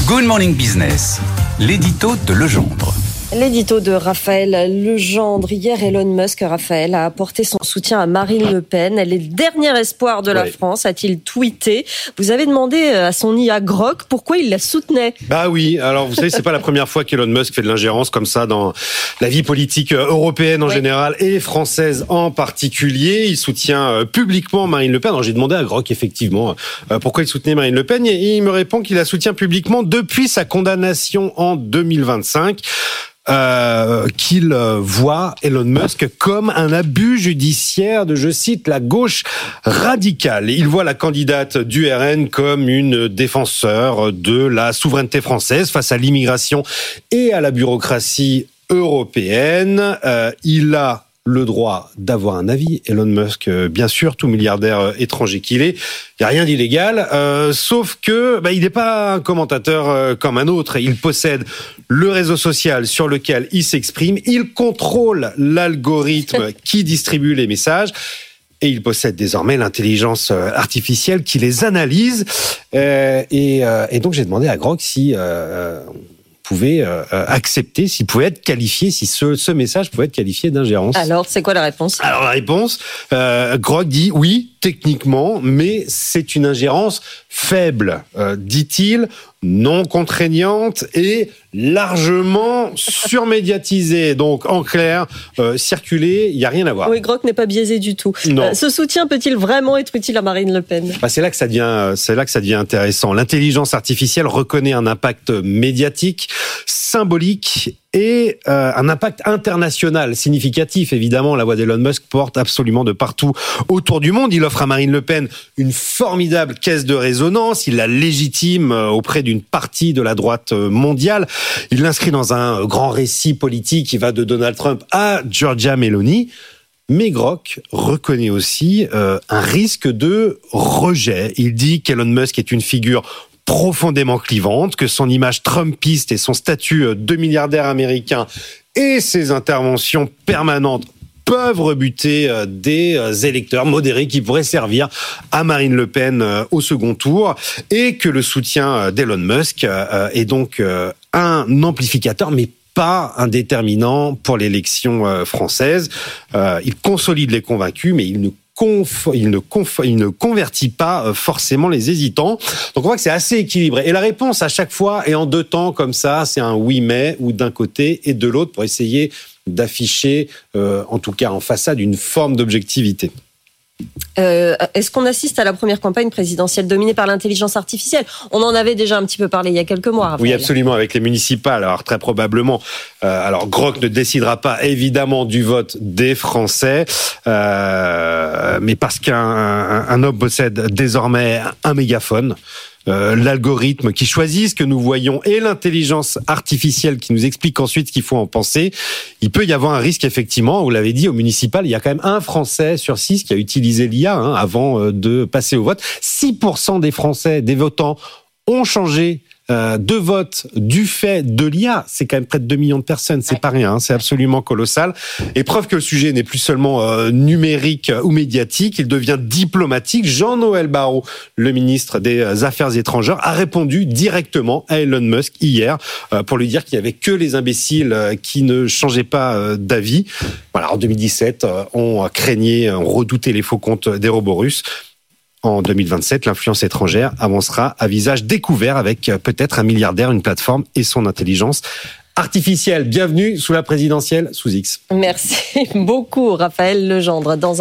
Good Morning Business, l'édito de Legendre. L'édito de Raphaël Legendre. Hier, Elon Musk, Raphaël, a apporté son soutien à Marine Le Pen. Elle est le dernier espoir de la France, a-t-il tweeté. Vous avez demandé à son IA Grok pourquoi il la soutenait. Bah oui, alors vous savez, c'est pas la première fois qu'Elon Musk fait de l'ingérence comme ça dans la vie politique européenne en général et française en particulier. Il soutient publiquement Marine Le Pen. Alors j'ai demandé à Grok, effectivement, pourquoi il soutenait Marine Le Pen et il me répond qu'il la soutient publiquement depuis sa condamnation en 2025. Qu'il voit Elon Musk comme un abus judiciaire de, je cite, la gauche radicale. Il voit la candidate du RN comme une défenseur de la souveraineté française face à l'immigration et à la bureaucratie européenne. Il a le droit d'avoir un avis, Elon Musk, bien sûr, tout milliardaire étranger qu'il est. Il n'y a rien d'illégal, sauf que il n'est pas un commentateur comme un autre. Il possède le réseau social sur lequel il s'exprime. Il contrôle l'algorithme qui distribue les messages. Et il possède désormais l'intelligence artificielle qui les analyse. Et donc, j'ai demandé à Grok si pouvait accepter, s'il pouvait être qualifié, si ce message pouvait être qualifié d'ingérence. Alors, c'est quoi la réponse ? Alors, la réponse, Grok dit oui, techniquement, mais c'est une ingérence faible, dit-il, non contraignante et largement surmédiatisée. Donc, en clair, circuler, il n'y a rien à voir. Oui, Grok n'est pas biaisé du tout. Ce soutien peut-il vraiment être utile à Marine Le Pen ? C'est là que ça devient intéressant. L'intelligence artificielle reconnaît un impact médiatique, symbolique et un impact international significatif. Évidemment, la voix d'Elon Musk porte absolument de partout autour du monde. Il offre à Marine Le Pen une formidable caisse de résonance. Il la légitime auprès d'une partie de la droite mondiale. Il l'inscrit dans un grand récit politique qui va de Donald Trump à Giorgia Meloni. Mais Grok reconnaît aussi un risque de rejet. Il dit qu'Elon Musk est une figure profondément clivante, que son image trumpiste et son statut de milliardaire américain et ses interventions permanentes peuvent rebuter des électeurs modérés qui pourraient servir à Marine Le Pen au second tour, et que le soutien d'Elon Musk est donc un amplificateur, mais pas un déterminant pour l'élection française. Il consolide les convaincus, mais il ne convertit pas forcément les hésitants. Donc on voit que c'est assez équilibré. Et la réponse à chaque fois est en deux temps comme ça, c'est un oui mais, ou d'un côté et de l'autre, pour essayer d'afficher, en tout cas en façade, une forme d'objectivité. Est-ce qu'on assiste à la première campagne présidentielle dominée par l'intelligence artificielle ? On en avait déjà un petit peu parlé il y a quelques mois, Raphaël. Oui, absolument, avec les municipales. Alors, très probablement, Grok ne décidera pas, évidemment, du vote des Français, mais parce qu'un homme possède désormais un mégaphone, l'algorithme qui choisit ce que nous voyons et l'intelligence artificielle qui nous explique ensuite ce qu'il faut en penser, il peut y avoir un risque, effectivement. Vous l'avez dit, au municipal, il y a quand même un Français sur 6 qui a utilisé l'IA avant de passer au vote. 6% des Français, des votants, ont changé de vote du fait de l'IA. C'est quand même près de 2 millions de personnes, c'est pas rien, c'est absolument colossal. Et preuve que le sujet n'est plus seulement numérique ou médiatique, il devient diplomatique. Jean-Noël Barrot, le ministre des Affaires étrangères, a répondu directement à Elon Musk hier pour lui dire qu'il n'y avait que les imbéciles qui ne changeaient pas d'avis. Voilà, en 2017, on redoutait les faux comptes des robots russes. En 2027, l'influence étrangère avancera à visage découvert avec peut-être un milliardaire, une plateforme et son intelligence artificielle. Bienvenue sous la présidentielle sous X. Merci beaucoup, Raphaël Legendre.